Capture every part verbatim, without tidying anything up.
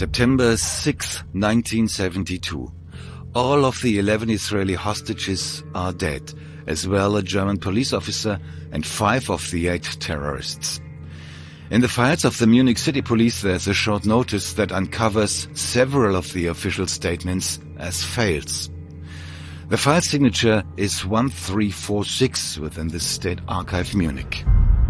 September sixth, nineteen seventy-two. All of the eleven Israeli hostages are dead, as well a German police officer and five of the eight terrorists. In the files of the Munich City Police, there's a short notice that uncovers several of the official statements as fails. The file signature is one three four six within the State Archive Munich.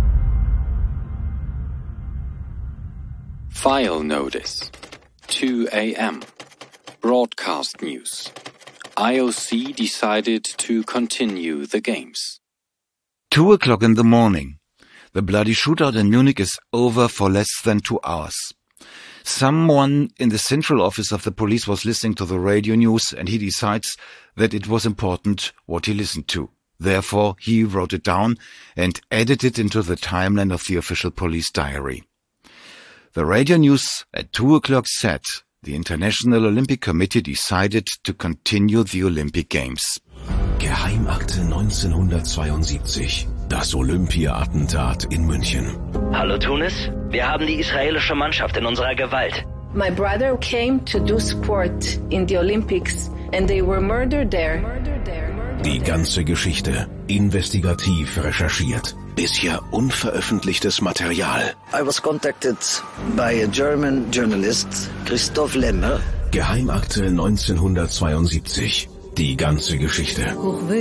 File notice. two a m Broadcast news. I O C decided to continue the games. Two o'clock in the morning. The bloody shootout in Munich is over for less than two hours. Someone in the central office of the police was listening to the radio news, and he decides that it was important what he listened to. Therefore, he wrote it down and added it into the timeline of the official police diary. The radio news at two o'clock said the International Olympic Committee decided to continue the Olympic Games. Geheimakte neunzehnhundertzweiundsiebzig. Das Olympia-Attentat in München. Hallo Tunis, wir haben die israelische Mannschaft in unserer Gewalt. My brother came to do sport in the Olympics and they were murdered there. Die ganze Geschichte investigativ recherchiert. Bisher unveröffentlichtes Material. I was contacted by a German journalist, Christoph Lemmer. Geheimakte neunzehnhundertzweiundsiebzig. Die ganze Geschichte.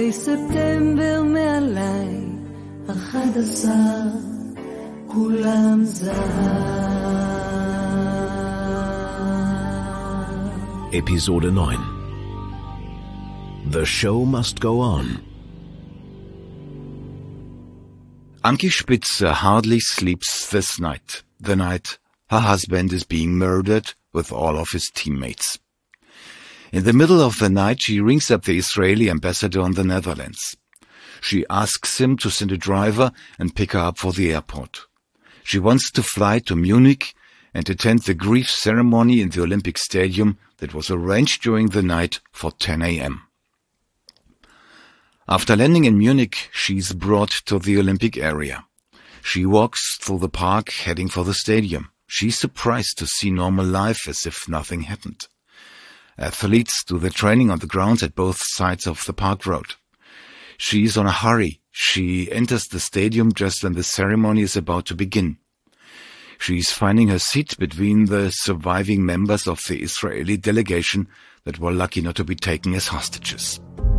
Episode neun. The show must go on. Anki Spitze hardly sleeps this night, the night her husband is being murdered with all of his teammates. In the middle of the night, she rings up the Israeli ambassador in the Netherlands. She asks him to send a driver and pick her up for the airport. She wants to fly to Munich and attend the grief ceremony in the Olympic Stadium that was arranged during the night for ten a m After landing in Munich, she's brought to the Olympic area. She walks through the park heading for the stadium. She's surprised to see normal life as if nothing happened. Athletes do their training on the grounds at both sides of the park road. She's on a hurry. She enters the stadium just when the ceremony is about to begin. She's finding her seat between the surviving members of the Israeli delegation that were lucky not to be taken as hostages.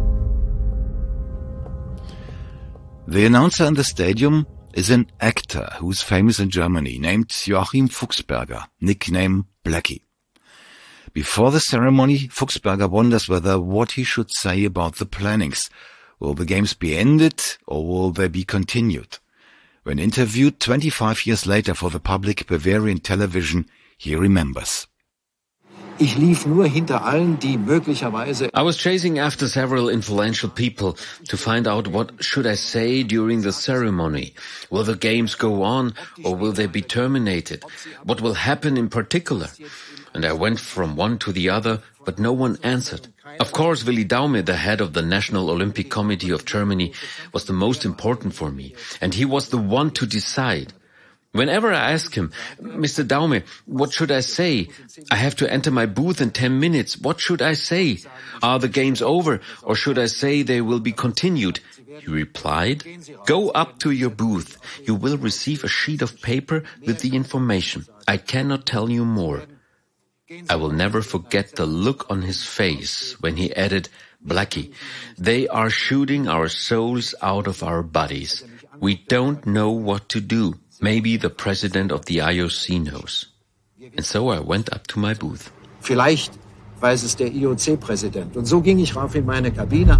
The announcer in the stadium is an actor who's famous in Germany, named Joachim Fuchsberger, nickname Blackie. Before the ceremony, Fuchsberger wonders whether what he should say about the plannings. Will the games be ended or will they be continued? When interviewed twenty-five years later for the public Bavarian television, he remembers. Ich lief nur hinter allen, die möglicherweise I was chasing after several influential people to find out what should I say during the ceremony. Will the games go on or will they be terminated? What will happen in particular? And I went from one to the other, but no one answered. Of course, Willi Daume, the head of the National Olympic Committee of Germany, was the most important for me, and he was the one to decide. Whenever I ask him, Mister Daume, what should I say? I have to enter my booth in ten minutes. What should I say? Are the games over, or should I say they will be continued? He replied, go up to your booth. You will receive a sheet of paper with the information. I cannot tell you more. I will never forget the look on his face when he added, Blackie, they are shooting our souls out of our bodies. We don't know what to do. Maybe the president of the I O C knows. And so I went up to my booth. Vielleicht weiß es der I O C-Präsident. Und so ging ich rauf in meine Kabine.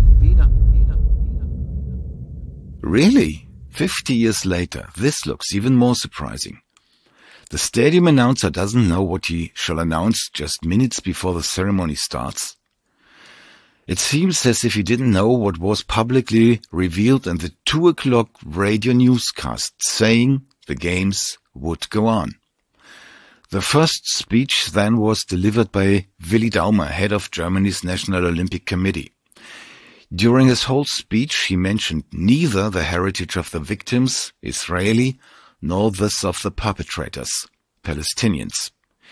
Really? Fifty years later, this looks even more surprising. The stadium announcer doesn't know what he shall announce just minutes before the ceremony starts. It seems as if he didn't know what was publicly revealed in the two o'clock radio newscast, saying the games would go on. The first speech then was delivered by Willi Daume, head of Germany's National Olympic Committee. During his whole speech, he mentioned neither the heritage of the victims, Israeli, nor this of the perpetrators, Palestinians.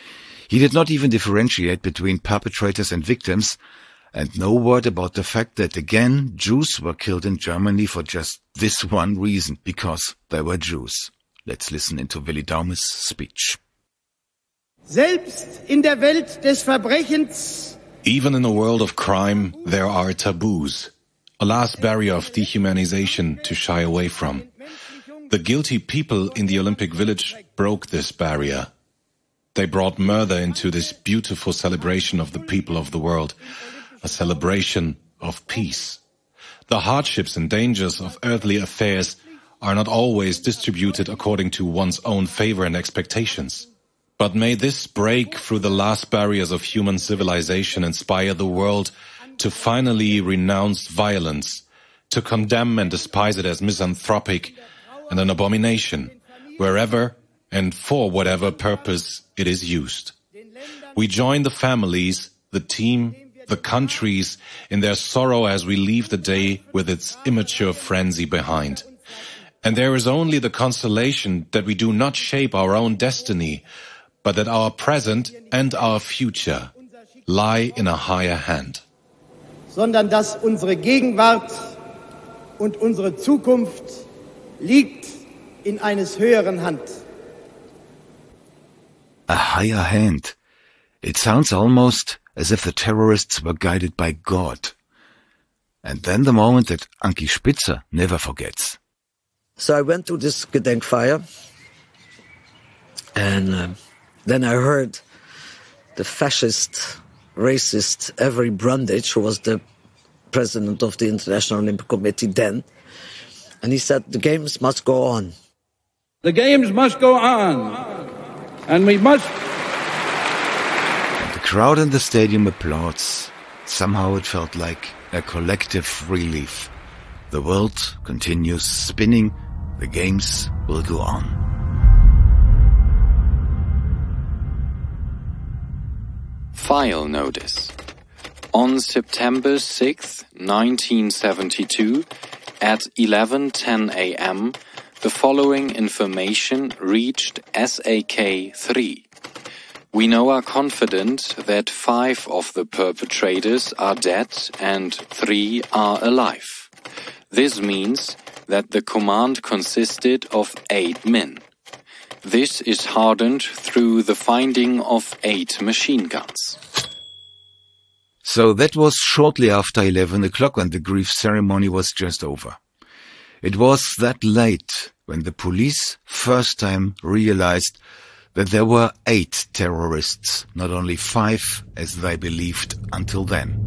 He did not even differentiate between perpetrators and victims, and no word about the fact that again Jews were killed in Germany for just this one reason, because they were Jews. Let's listen into Willi Daume's speech. Selbst in der Welt des Verbrechens. Even in a world of crime, there are taboos, a last barrier of dehumanization to shy away from. The guilty people in the Olympic Village broke this barrier. They brought murder into this beautiful celebration of the people of the world, a celebration of peace. The hardships and dangers of earthly affairs are not always distributed according to one's own favor and expectations. But may this break through the last barriers of human civilization inspire the world to finally renounce violence, to condemn and despise it as misanthropic and an abomination, wherever and for whatever purpose it is used. We join the families, the team, the countries in their sorrow as we leave the day with its immature frenzy behind. And there is only the consolation that we do not shape our own destiny, but that our present and our future lie in a higher hand. Sondern dass unsere Gegenwart und unsere Zukunft liegt in eines höheren Hand. A higher hand. It sounds almost as if the terrorists were guided by God. And then the moment that Anki Spitzer never forgets. So I went to this Gedenkfeier, and uh, then I heard the fascist, racist Avery Brundage, who was the president of the International Olympic Committee then, and he said, the games must go on. The games must go on, and we must... And the crowd in the stadium applauds. Somehow it felt like a collective relief. The world continues spinning. The games will go on. File notice. On September sixth, nineteen seventy-two, at eleven ten a m, the following information reached S A K three. We now are confident that five of the perpetrators are dead and three are alive. This means that the command consisted of eight men. This is hardened through the finding of eight machine guns. So that was shortly after eleven o'clock, and the grief ceremony was just over. It was that late when the police first time realized that there were eight terrorists, not only five as they believed until then.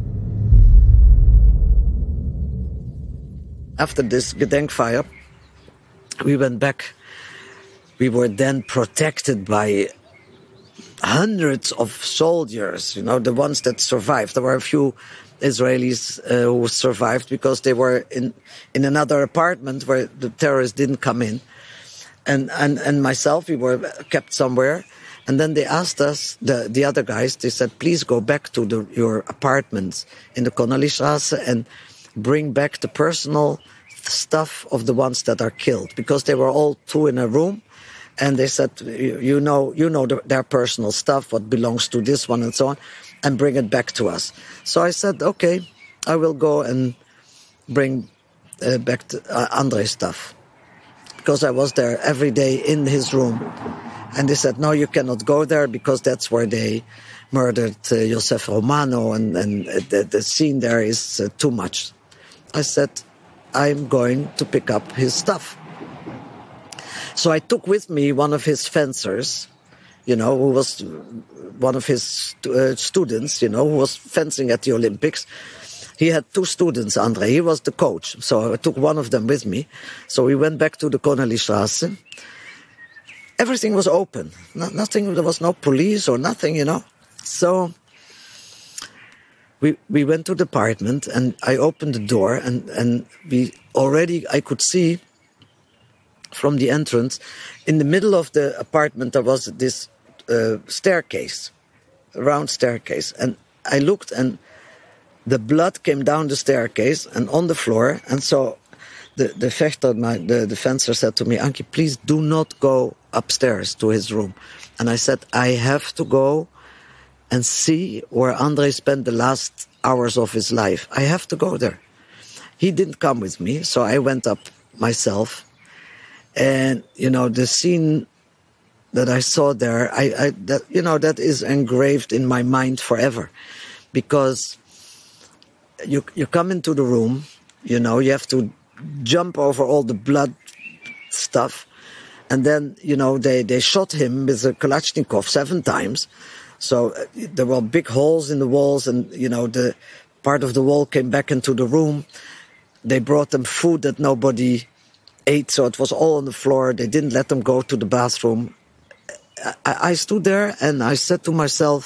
After this Gedenkfeier, we went back. We were then protected by hundreds of soldiers, you know, the ones that survived. There were a few Israelis uh, who survived because they were in, in another apartment where the terrorists didn't come in. And, and, and myself, we were kept somewhere. And then they asked us, the, the other guys, they said, please go back to the, your apartments in the Connollystrasse and bring back the personal stuff of the ones that are killed, because they were all two in a room, and they said, you, you know, you know the, their personal stuff, what belongs to this one and so on, and bring it back to us. So I said, okay, I will go and bring uh, back the, uh, Andre's stuff, because I was there every day in his room, and they said, no, you cannot go there because that's where they murdered uh, Josef Romano, and, and uh, the, the scene there is uh, too much. I said, I'm going to pick up his stuff. So I took with me one of his fencers, you know, who was one of his uh, students, you know, who was fencing at the Olympics. He had two students, Andre. He was the coach. So I took one of them with me. So we went back to the Connollystrasse. Everything was open. No, nothing, there was no police or nothing, you know. So we we went to the apartment, and I opened the door, and, and we already, I could see from the entrance, in the middle of the apartment, there was this uh, staircase, a round staircase. And I looked, and the blood came down the staircase and on the floor. And so the, the vechter, my, the, the fencer, said to me, Anki, please do not go upstairs to his room. And I said, I have to go and see where Andrei spent the last hours of his life. I have to go there. He didn't come with me, so I went up myself. And, you know, the scene that I saw there, I, I that, you know, that is engraved in my mind forever. Because you you come into the room, you know, you have to jump over all the blood stuff. And then, you know, they, they shot him with a Kalashnikov seven times. So uh, there were big holes in the walls, and, you know, the part of the wall came back into the room. They brought them food that nobody ate, so it was all on the floor. They didn't let them go to the bathroom. I, I stood there and I said to myself,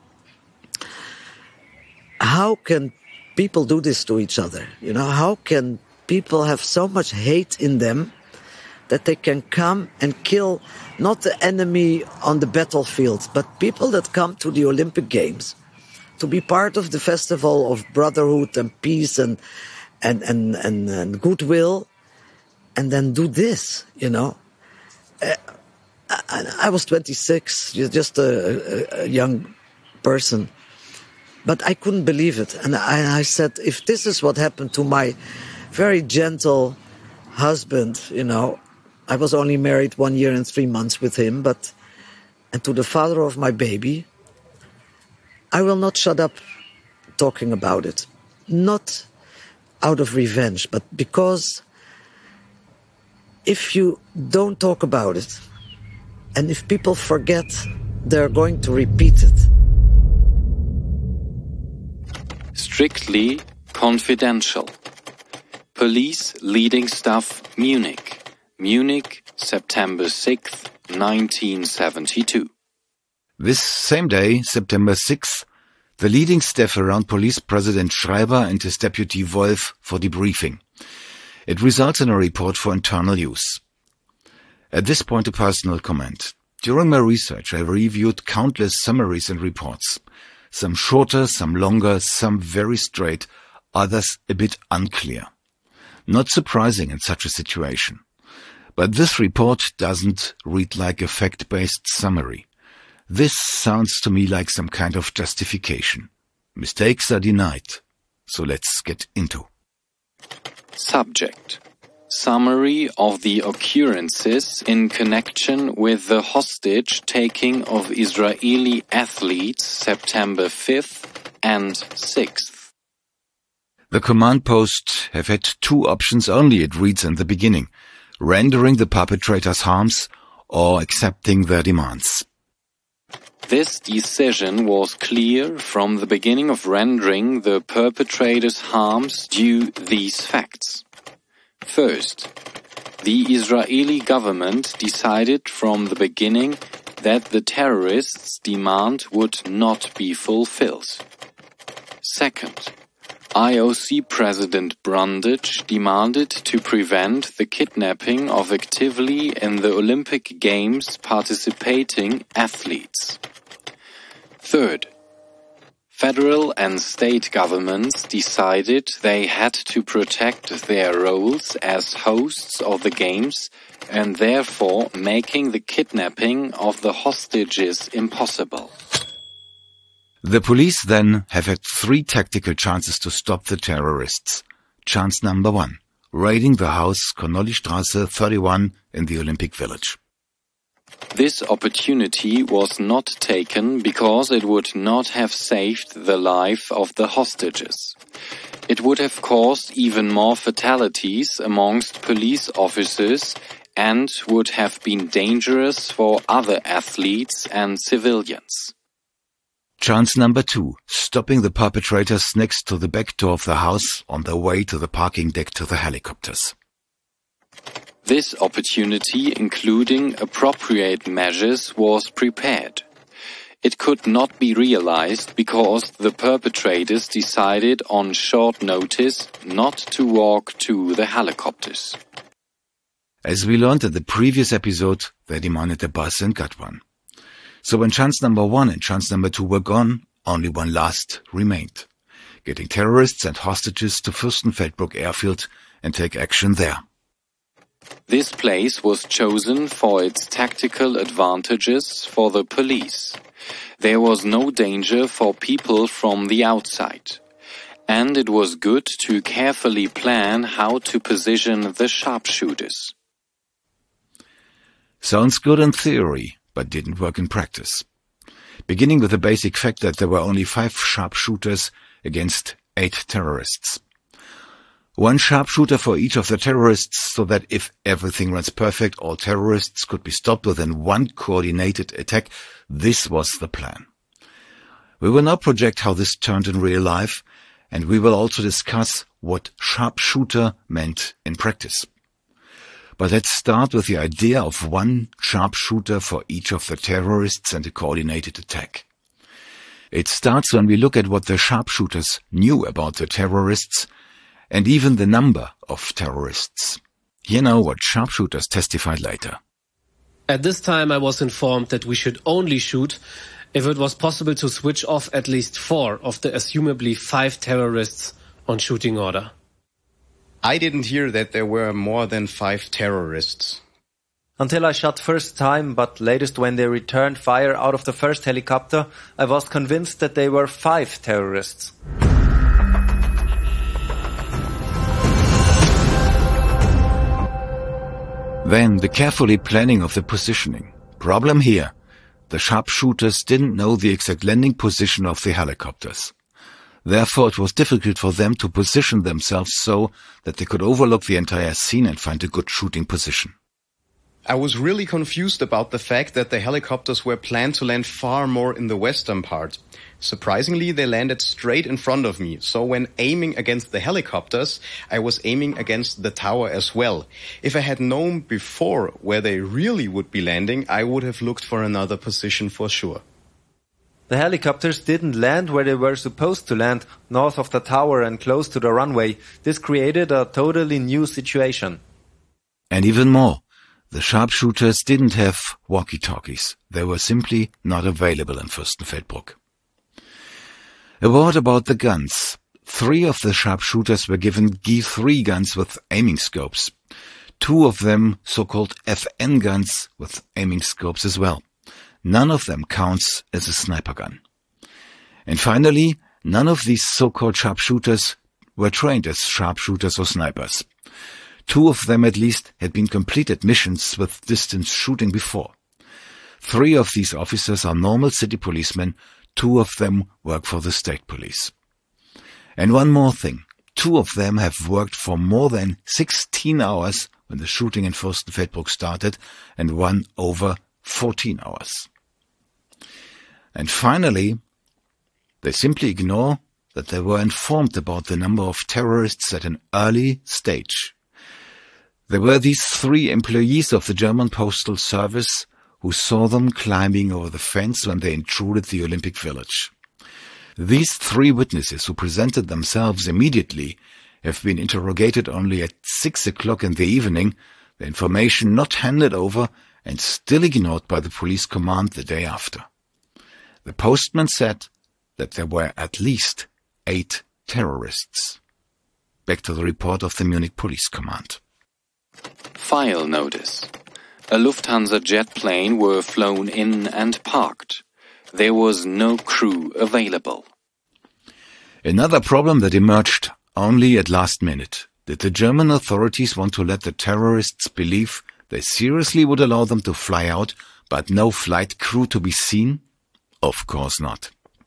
how can people do this to each other? You know, how can people have so much hate in them that they can come and kill not the enemy on the battlefield, but people that come to the Olympic Games to be part of the festival of brotherhood and peace and and and and, and goodwill, and then do this, you know. Uh, I, I was twenty-six, just a, a, a young person, but I couldn't believe it. And I, I said, if this is what happened to my very gentle husband, you know, I was only married one year and three months with him, but, and to the father of my baby, I will not shut up talking about it. Not out of revenge, but because if you don't talk about it, and if people forget, they're going to repeat it. Strictly confidential. Police leading staff Munich. Munich, September sixth, nineteen seventy-two. This same day, September sixth, the leading staff around Police President Schreiber and his deputy Wolf for debriefing. It results in a report for internal use. At this point, a personal comment. During my research, I reviewed countless summaries and reports. Some shorter, some longer, some very straight, others a bit unclear. Not surprising in such a situation. But this report doesn't read like a fact-based summary. This sounds to me like some kind of justification. Mistakes are denied. So let's get into. Subject. Summary of the occurrences in connection with the hostage-taking of Israeli athletes September fifth and sixth. The command post have had two options only, it reads in the beginning. Rendering the perpetrators harms or accepting their demands. This decision was clear from the beginning of rendering the perpetrators harms due these facts. First, the Israeli government decided from the beginning that the terrorists' demand would not be fulfilled. Second, I O C President Brundage demanded to prevent the kidnapping of actively in the Olympic Games participating athletes. Third, federal and state governments decided they had to protect their roles as hosts of the Games and therefore making the kidnapping of the hostages impossible. The police then have had three tactical chances to stop the terrorists. Chance number one, raiding the house Connollystraße thirty-one in the Olympic Village. This opportunity was not taken because it would not have saved the life of the hostages. It would have caused even more fatalities amongst police officers and would have been dangerous for other athletes and civilians. Chance number two, stopping the perpetrators next to the back door of the house on their way to the parking deck to the helicopters. This opportunity, including appropriate measures, was prepared. It could not be realized because the perpetrators decided on short notice not to walk to the helicopters. As we learned in the previous episode, they demanded a bus and got one. So when chance number one and chance number two were gone, only one last remained. Getting terrorists and hostages to Fürstenfeldbruck airfield and take action there. This place was chosen for its tactical advantages for the police. There was no danger for people from the outside. And it was good to carefully plan how to position the sharpshooters. Sounds good in theory, but didn't work in practice. Beginning with the basic fact that there were only five sharpshooters against eight terrorists. One sharpshooter for each of the terrorists, so that if everything runs perfect, all terrorists could be stopped within one coordinated attack. This was the plan. We will now project how this turned in real life, and we will also discuss what sharpshooter meant in practice. But let's start with the idea of one sharpshooter for each of the terrorists and a coordinated attack. It starts when we look at what the sharpshooters knew about the terrorists and even the number of terrorists. Here now what sharpshooters testified later. At this time I was informed that we should only shoot if it was possible to switch off at least four of the assumably five terrorists on shooting order. I didn't hear that there were more than five terrorists. Until I shot first time, but latest when they returned fire out of the first helicopter, I was convinced that they were five terrorists. Then the carefully planning of the positioning. Problem here. The sharpshooters didn't know the exact landing position of the helicopters. Therefore, it was difficult for them to position themselves so that they could overlook the entire scene and find a good shooting position. I was really confused about the fact that the helicopters were planned to land far more in the western part. Surprisingly, they landed straight in front of me, so when aiming against the helicopters, I was aiming against the tower as well. If I had known before where they really would be landing, I would have looked for another position for sure. The helicopters didn't land where they were supposed to land, north of the tower and close to the runway. This created a totally new situation. And even more, the sharpshooters didn't have walkie-talkies. They were simply not available in Fürstenfeldbruck. A word about the guns. Three of the sharpshooters were given G three guns with aiming scopes. Two of them so-called F N guns with aiming scopes as well. None of them counts as a sniper gun. And finally, none of these so-called sharpshooters were trained as sharpshooters or snipers. Two of them at least had been completed missions with distance shooting before. Three of these officers are normal city policemen, two of them work for the state police. And one more thing, two of them have worked for more than sixteen hours when the shooting in Fürstenfeldbruck started, and one over fourteen hours. And finally, they simply ignore that they were informed about the number of terrorists at an early stage. There were these three employees of the German Postal Service who saw them climbing over the fence when they intruded the Olympic Village. These three witnesses who presented themselves immediately have been interrogated only at six o'clock in the evening, the information not handed over and still ignored by the police command the day after. The postman said that there were at least eight terrorists. Back to the report of the Munich Police Command. File notice. A Lufthansa jet plane were flown in and parked. There was no crew available. Another problem that emerged only at last minute. Did the German authorities want to let the terrorists believe they seriously would allow them to fly out, but no flight crew to be seen? Of course not.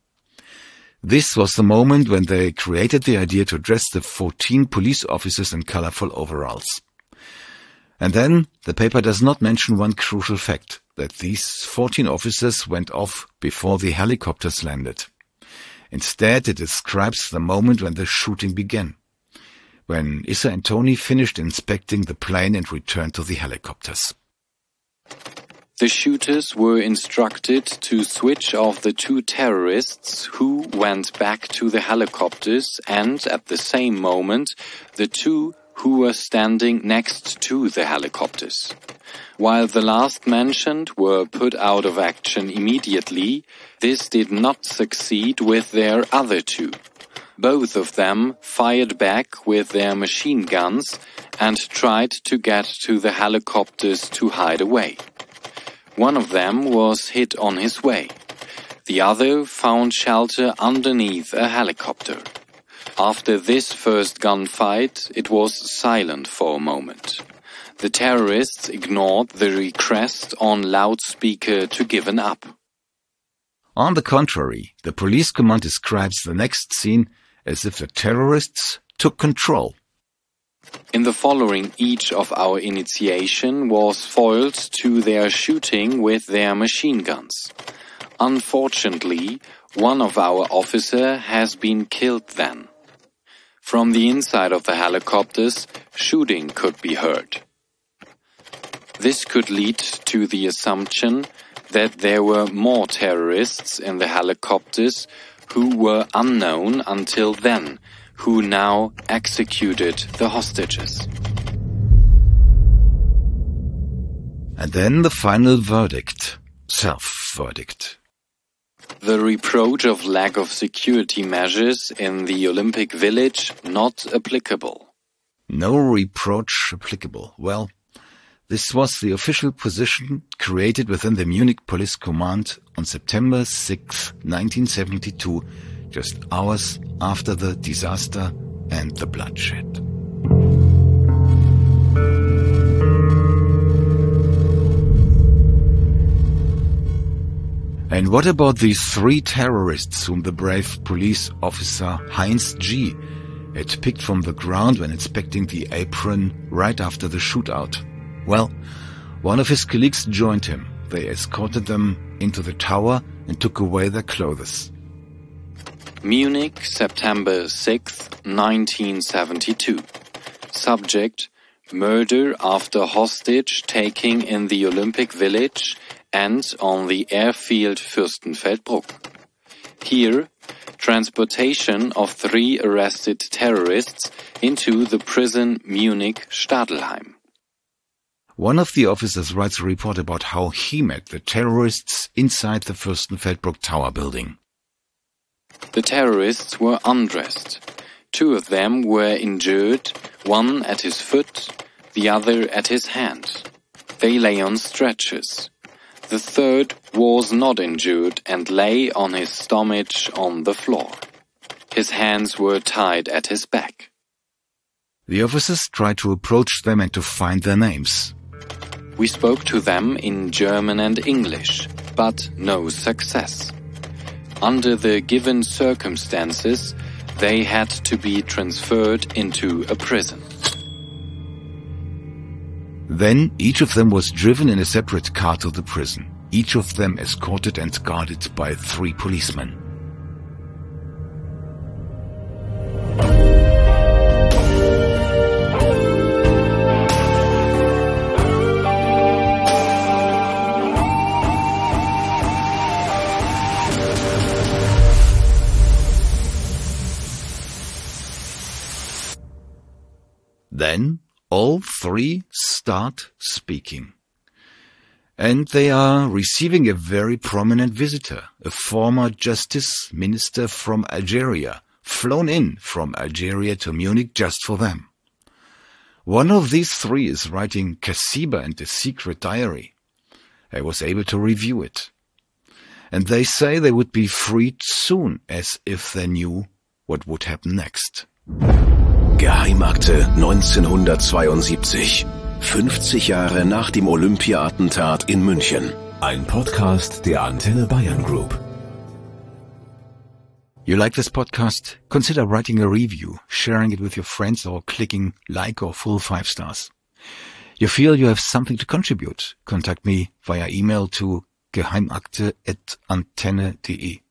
This was the moment when they created the idea to dress the fourteen police officers in colorful overalls. And then the paper does not mention one crucial fact, that these fourteen officers went off before the helicopters landed. Instead, it describes the moment when the shooting began, when Issa and Tony finished inspecting the plane and returned to the helicopters. The shooters were instructed to switch off the two terrorists who went back to the helicopters and, at the same moment, the two who were standing next to the helicopters. While the last mentioned were put out of action immediately, this did not succeed with their other two. Both of them fired back with their machine guns and tried to get to the helicopters to hide away. One of them was hit on his way. The other found shelter underneath a helicopter. After this first gunfight, it was silent for a moment. The terrorists ignored the request on loudspeaker to give up. On the contrary, the police command describes the next scene as if the terrorists took control. In the following, each of our initiation was foiled to their shooting with their machine guns. Unfortunately, one of our officers has been killed then. From the inside of the helicopters, shooting could be heard. This could lead to the assumption that there were more terrorists in the helicopters who were unknown until then, who now executed the hostages. And then the final verdict, self-verdict. The reproach of lack of security measures in the Olympic Village not applicable. No reproach applicable. Well, this was the official position created within the Munich Police Command on September sixth, nineteen seventy-two, just hours after the disaster and the bloodshed. And what about these three terrorists whom the brave police officer Heinz G. had picked from the ground when inspecting the apron right after the shootout? Well, one of his colleagues joined him. They escorted them into the tower and took away their clothes. Munich, September sixth, nineteen seventy-two. Subject: murder after hostage taking in the Olympic Village and on the airfield Fürstenfeldbruck. Here, transportation of three arrested terrorists into the prison Munich Stadelheim. One of the officers writes a report about how he met the terrorists inside the Fürstenfeldbruck Tower building. The terrorists were undressed. Two of them were injured, one at his foot, the other at his hand. They lay on stretchers. The third was not injured and lay on his stomach on the floor. His hands were tied at his back. The officers tried to approach them and to find their names. We spoke to them in German and English, but no success. Under the given circumstances, they had to be transferred into a prison. Then each of them was driven in a separate car to the prison, each of them escorted and guarded by three policemen. Then all three start speaking. And they are receiving a very prominent visitor, a former justice minister from Algeria, flown in from Algeria to Munich just for them. One of these three is writing Cassiber and the Secret Diary. I was able to review it. And they say they would be freed soon, as if they knew what would happen next. Geheimakte neunzehnhundertzweiundsiebzig. fünfzig Jahre nach dem Olympia-Attentat in München. Ein Podcast der Antenne Bayern Group. You like this podcast? Consider writing a review, sharing it with your friends, or clicking like or full five stars. You feel you have something to contribute? Contact me via email to geheimakte at antenne dot de.